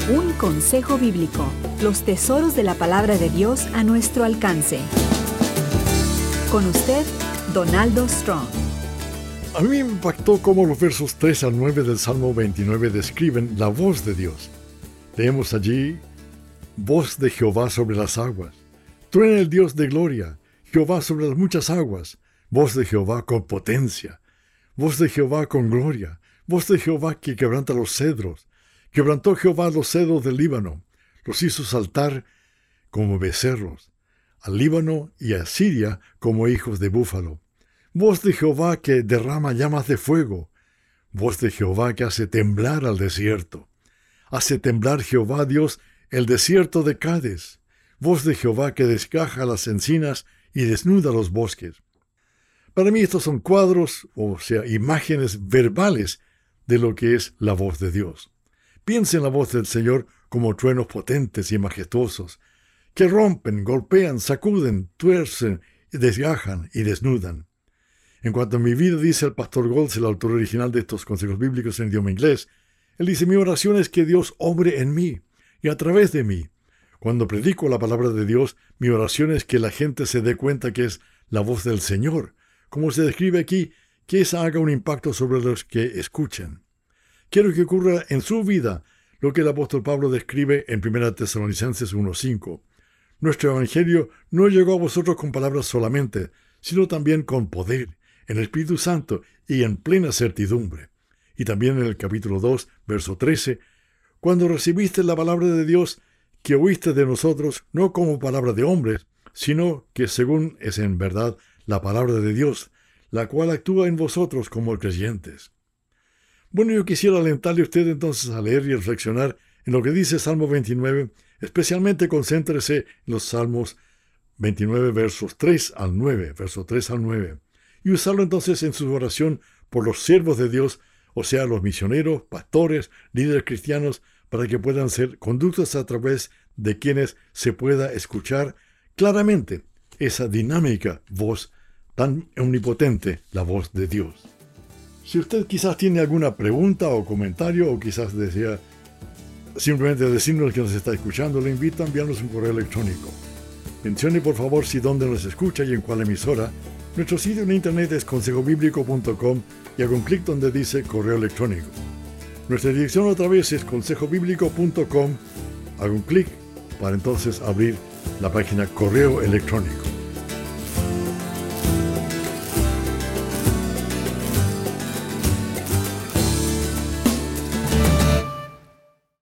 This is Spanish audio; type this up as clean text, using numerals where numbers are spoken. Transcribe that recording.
Un consejo bíblico. Los tesoros de la palabra de Dios a nuestro alcance. Con usted, Donaldo Strong. A mí me impactó cómo los versos 3 al 9 del Salmo 29 describen la voz de Dios. Leemos allí: voz de Jehová sobre las aguas. Truena el Dios de gloria, Jehová sobre las muchas aguas. Voz de Jehová con potencia. Voz de Jehová con gloria. Voz de Jehová que quebranta los cedros. Quebrantó Jehová los cedros del Líbano. Los hizo saltar como becerros. Al Líbano y a Siria como hijos de búfalo. Voz de Jehová que derrama llamas de fuego. Voz de Jehová que hace temblar al desierto. Hace temblar Jehová Dios el desierto de Cades. Voz de Jehová que desgaja las encinas y desnuda los bosques. Para mí estos son cuadros, o sea, imágenes verbales de lo que es la voz de Dios. Piensa en la voz del Señor como truenos potentes y majestuosos, que rompen, golpean, sacuden, tuercen, desgajan y desnudan. En cuanto a mi vida, dice el pastor Goltz, el autor original de estos consejos bíblicos en idioma inglés, él dice: mi oración es que Dios obre en mí y a través de mí. Cuando predico la palabra de Dios, mi oración es que la gente se dé cuenta que es la voz del Señor, como se describe aquí, que esa haga un impacto sobre los que escuchen. Quiero que ocurra en su vida lo que el apóstol Pablo describe en 1 Tesalonicenses 1:5. Nuestro evangelio no llegó a vosotros con palabras solamente, sino también con poder, en el Espíritu Santo y en plena certidumbre. Y también en el capítulo 2, verso 13, cuando recibiste la palabra de Dios que oíste de nosotros, no como palabra de hombres, sino que según es en verdad la palabra de Dios, la cual actúa en vosotros como creyentes. Bueno, yo quisiera alentarle a usted entonces a leer y reflexionar en lo que dice Salmo 29, especialmente concéntrese en los Salmos 29, versos 3 al 9, y usarlo entonces en su oración por los siervos de Dios, o sea, los misioneros, pastores, líderes cristianos, para que puedan ser conductos a través de quienes se pueda escuchar claramente esa dinámica voz tan omnipotente, la voz de Dios. Si usted quizás tiene alguna pregunta o comentario, o quizás desea simplemente decirnos que nos está escuchando, le invito a enviarnos un correo electrónico. Mencione por favor si dónde nos escucha y en cuál emisora. Nuestro sitio en internet es consejobiblico.com y haga un clic donde dice correo electrónico. Nuestra dirección otra vez es consejobiblico.com. Haga un clic para entonces abrir la página correo electrónico.